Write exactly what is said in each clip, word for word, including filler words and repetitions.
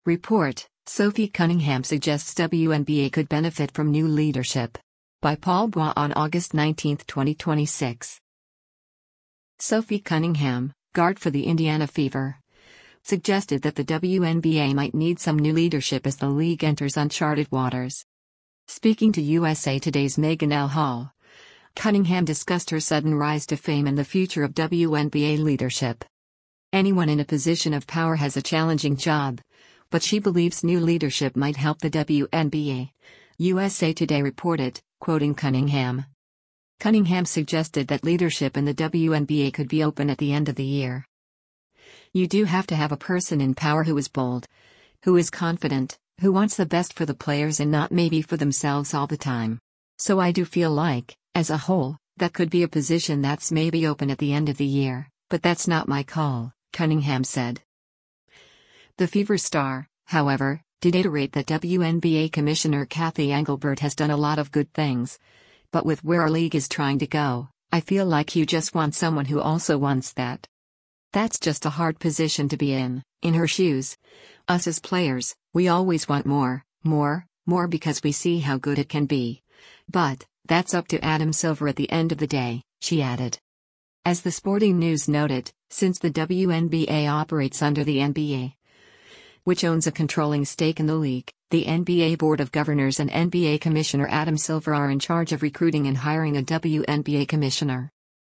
Report: Sophie Cunningham suggests W N B A could benefit from new leadership. By Paul Bois on August nineteenth, twenty twenty-six. Sophie Cunningham, guard for the Indiana Fever, suggested that the W N B A might need some new leadership as the league enters uncharted waters. Speaking to U S A Today's Megan L. Hall, Cunningham discussed her sudden rise to fame and the future of W N B A leadership. Anyone in a position of power has a challenging job, but she believes new leadership might help the W N B A, U S A Today reported, quoting Cunningham. Cunningham suggested that leadership in the W N B A could be open at the end of the year. You do have to have a person in power who is bold, who is confident, who wants the best for the players and not maybe for themselves all the time. So I do feel like, as a whole, that could be a position that's maybe open at the end of the year, but that's not my call, Cunningham said. The Fever star, however, did iterate that W N B A Commissioner Cathy Engelbert has done a lot of good things. But with where our league is trying to go, I feel like you just want someone who also wants that. That's just a hard position to be in, in her shoes. Us as players, we always want more, more, more because we see how good it can be. But, that's up to Adam Silver at the end of the day, she added. As the Sporting News noted, since the W N B A operates under the N B A, which owns a controlling stake in the league, the N B A Board of Governors and N B A Commissioner Adam Silver are in charge of recruiting and hiring a W N B A commissioner.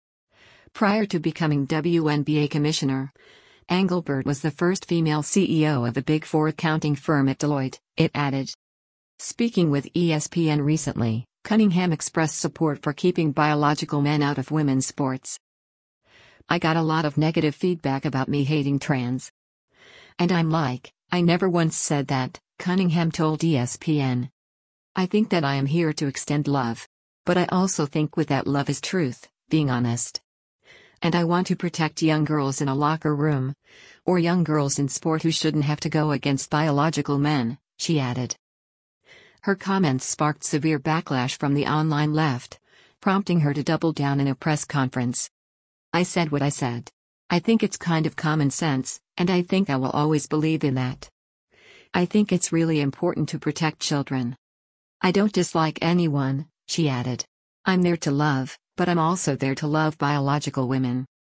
Prior to becoming W N B A commissioner, Engelbert was the first female C E O of a Big Four accounting firm at Deloitte, it added. Speaking with E S P N recently, Cunningham expressed support for keeping biological men out of women's sports. I got a lot of negative feedback about me hating trans. And I'm like, I never once said that, Cunningham told E S P N. I think that I am here to extend love. But I also think with that love is truth, being honest. And I want to protect young girls in a locker room, or young girls in sport who shouldn't have to go against biological men, she added. Her comments sparked severe backlash from the online left, prompting her to double down in a press conference. I said what I said. I think it's kind of common sense, and I think I will always believe in that. I think it's really important to protect children. I don't dislike anyone, she added. I'm there to love, but I'm also there to love biological women.